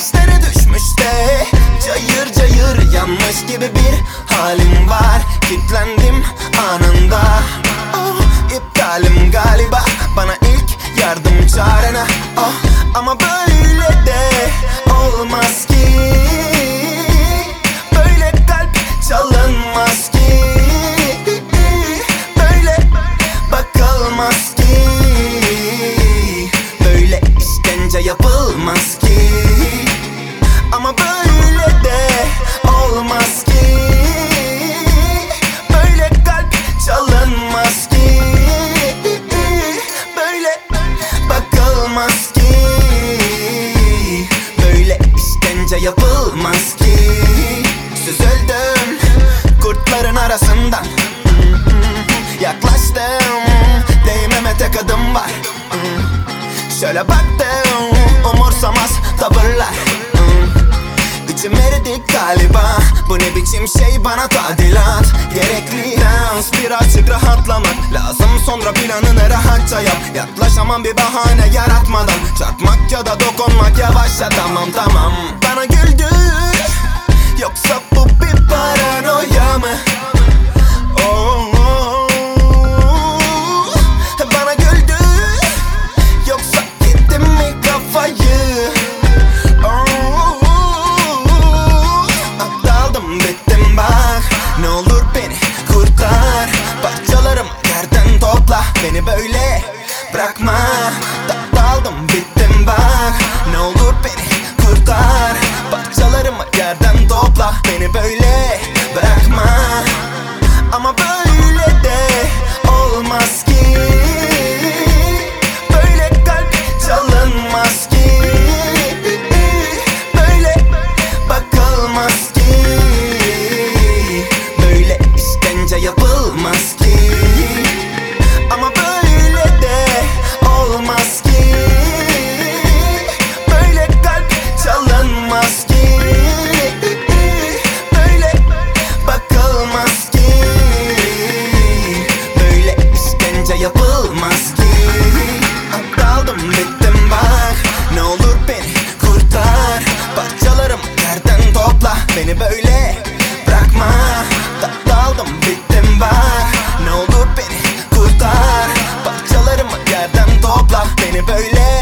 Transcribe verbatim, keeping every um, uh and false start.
ateşlere düşmüş de cayır cayır yanmış gibi bir halim var. Kilitlendim anında, oh, iptalim galiba. Bana ilk yardım çağırana, oh, ama böyle de olmaz ki. Böyle kalp çalınmaz ki. Böyle bakılmaz ki. Böyle işkence yapılmaz ki. Ama böyle de olmaz ki. Böyle kalp çalınmaz ki. Böyle bakılmaz ki. Böyle işkence yapılmaz ki. Süzüldüm kurtların arasından, yaklaştım, değmeme tek adım var. Şöyle baktım, umursamaz tavırlar. İçim eridi galiba, bu ne biçim şey, bana tadilat gerekli. Dans, birazcık rahatlamak lazım, sonra planını rahatça yap. Yaklaşamam bir bahane yaratmadan, çarpmak ya da dokunmak, yavaşça tamam tamam. Bana güldür, yoksa bu bir paranoya mı? Oh, oh, oh. Bana güldür, yoksa gittim mi kafayı? Oh, aptaldım bittim bak, ne olur beni kurtar. Parçalarım yerden topla, beni böyle bırakma. Aptaldım bittim bak, ne olur beni kurtar. Parçalarımı yerden topla, beni böyle bırakma. Ama böyle de olmaz ki. Böyle kalp çalınmaz ki. Böyle bakılmaz ki. Böyle işkence yapılmaz ki. Ama böyle de olmaz ki. Böyle kalp çalınmaz ki. Böyle bakılmaz ki. Böyle işkence yapılmaz ki. Aptaldım bittim bak, ne olur beni kurtar. Parçalarım yerden topla, beni böyle bırakma. Aptaldım bittim bak, ne olur beni kurtar. Parçalarımı yerden topla, beni böyle